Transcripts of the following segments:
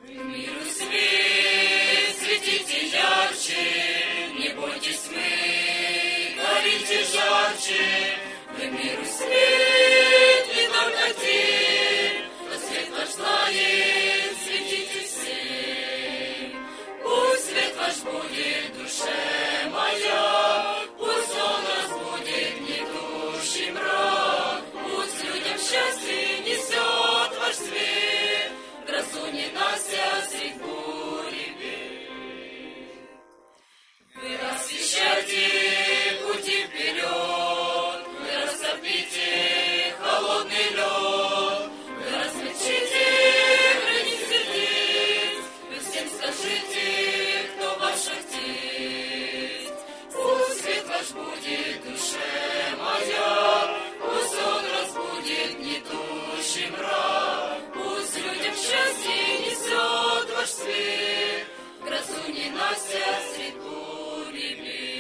Миру свет, светите ярче, не бойтесь мы, горите жарче. Вы миру свет, не только те, кто свет ваш знает, светите все. Пусть свет ваш будет, душе моя, пусть он разбудит гнетущий мрак. Пусть людям счастье несет ваш свет, грозу ненася средь бури бед. Вы освещайте пути вперед, вы растопите холодный лед, вы размягчите границ сердец, вы всем скажите, кто ваш отец. Пусть свет ваш будет, душе моя, пусть он разбудит гнетущий мрак. Пусть людям счастье несет ваш свет, грозу ненася средь бури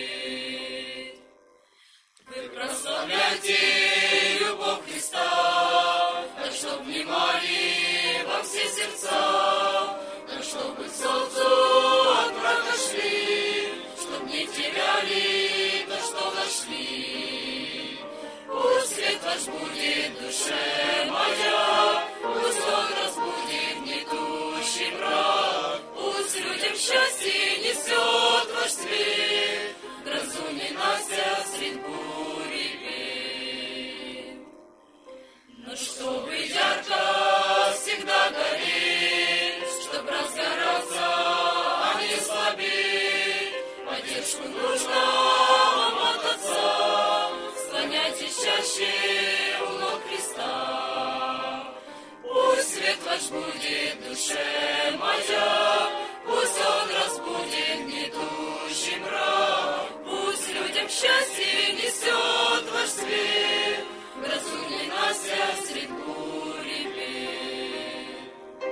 бед. Вы прославляйте любовь Христа, так чтоб внимали во все сердца, так чтобы к солнцу от мрака шли, чтоб не теряли то, что нашли. Пусть свет ваш будет, душе моя, пусть он разбудит гнетущий мрак. Пусть людям счастье несет ваш свет, грозу ненася средь бури бед. Но чтобы ярко всегда гореть, чтоб разгораться, а не слабеть, поддержку нужно вам от Отца. Склоняйтесь чаще у ног Христа. Пусть свет ваш будет, душе моя, пусть он разбудит гнетущий мрак. Пусть людям счастье несет ваш свет, грозу ненася средь бури бед.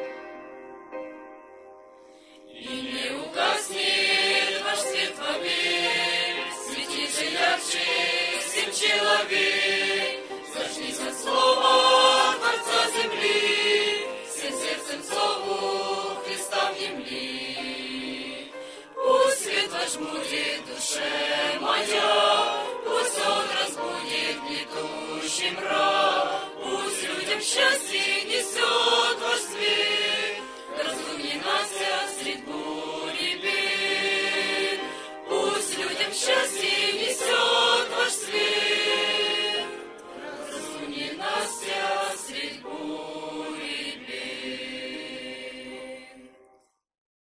И не угаснет ваш свет вовек, светит же ярче всем человек. Зажгись от слова Творца земли, всем сердцем зову Христа внемли. Пусть свет ваш будет, душе моя, пусть он разбудит гнетущий мрак. Пусть людям счастье несет ваш свет, грозу ненася средь бури бед. Пусть людям счастье несет ваш свет, грозу ненася